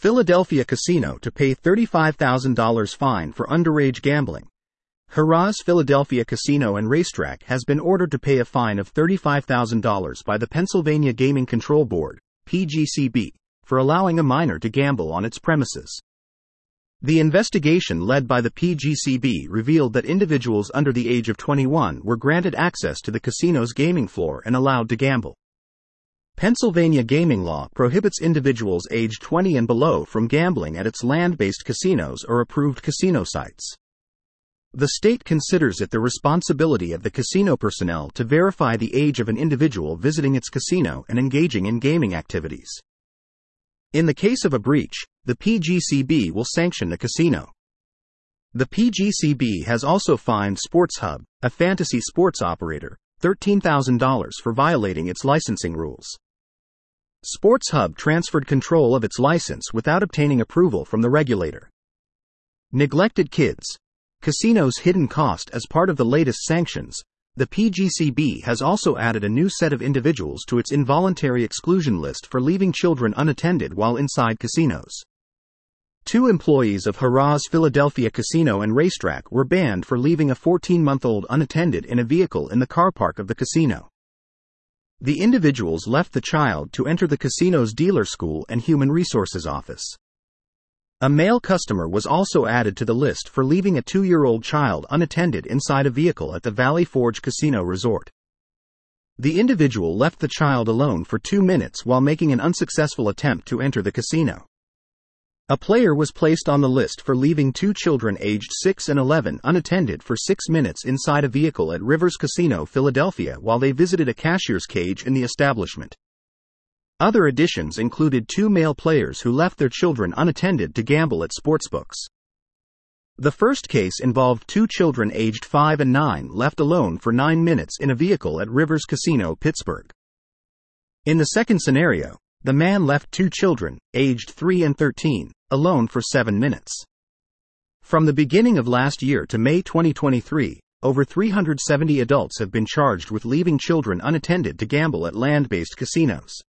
Philadelphia casino to pay $35,000 fine for underage gambling. Harrah's Philadelphia Casino and Racetrack has been ordered to pay a fine of $35,000 by the Pennsylvania Gaming Control Board, PGCB, for allowing a minor to gamble on its premises. The investigation led by the PGCB revealed that individuals under the age of 21 were granted access to the casino's gaming floor and allowed to gamble. Pennsylvania gaming law prohibits individuals aged 20 and below from gambling at its land-based casinos or approved casino sites. The state considers it the responsibility of the casino personnel to verify the age of an individual visiting its casino and engaging in gaming activities. In the case of a breach, the PGCB will sanction the casino. The PGCB has also fined Sports Hub, a fantasy sports operator, $13,000 for violating its licensing rules. Sports Hub transferred control of its license without obtaining approval from the regulator. Neglected kids. Casinos' hidden cost. As part of the latest sanctions, the PGCB has also added a new set of individuals to its involuntary exclusion list for leaving children unattended while inside casinos. 2 employees of Harrah's Philadelphia Casino and Racetrack were banned for leaving a 14-month-old unattended in a vehicle in the car park of the casino. The individuals left the child to enter the casino's dealer school and human resources office. A male customer was also added to the list for leaving a 2-year-old child unattended inside a vehicle at the Valley Forge Casino Resort. The individual left the child alone for 2 minutes while making an unsuccessful attempt to enter the casino. A player was placed on the list for leaving 2 children aged 6 and 11 unattended for 6 minutes inside a vehicle at Rivers Casino, Philadelphia, while they visited a cashier's cage in the establishment. Other additions included 2 male players who left their children unattended to gamble at sportsbooks. The first case involved 2 children aged 5 and 9 left alone for 9 minutes in a vehicle at Rivers Casino, Pittsburgh. In the second scenario, the man left 2 children, aged 3 and 13, alone for 7 minutes. From the beginning of last year to May 2023, over 370 adults have been charged with leaving children unattended to gamble at land-based casinos.